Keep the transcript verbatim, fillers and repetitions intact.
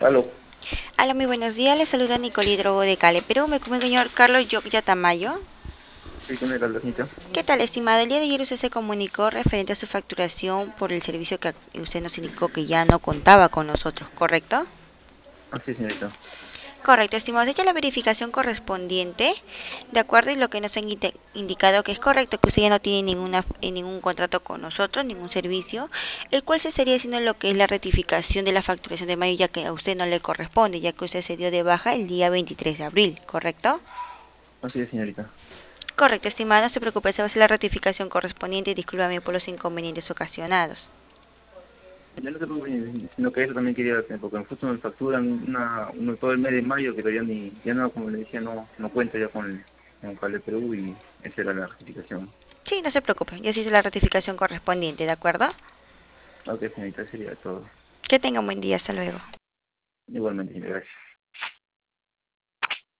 Aló, Hola, muy buenos días. Les saluda Nicole Hidrobo de Cale, Perú. Me come el señor Carlos Yocya Tamayo. sí, con el Alejito. ¿Qué tal, estimado? El día de ayer usted se comunicó referente a su facturación por el servicio que usted nos indicó que ya no contaba con nosotros, ¿correcto? Así es, señorita. Correcto, estimado. Hecha la verificación correspondiente, de acuerdo y lo que nos han indi- indicado que es correcto, que usted ya no tiene ninguna, eh, ningún contrato con nosotros, ningún servicio, el cual se estaría haciendo lo que es la rectificación de la facturación de mayo, ya que a usted no le corresponde, ya que usted se dio de baja el día veintitrés de abril, ¿correcto? Así es, señorita. Correcto, estimado, no se preocupe, se va a hacer la ratificación correspondiente y discúlpame por los inconvenientes ocasionados. Yo no sé por qué, sino que eso también quería hacer, porque justo me facturan una, uno todo el mes de mayo, que todavía ni, ya no, como le decía, no, no cuenta ya con el, con Cable Perú y esa era la justificación. Sí, no se preocupe, ya se hizo la ratificación correspondiente, ¿de acuerdo? Ok, señorita, sería todo. Que tenga un buen día, hasta luego. Igualmente, señorita, gracias.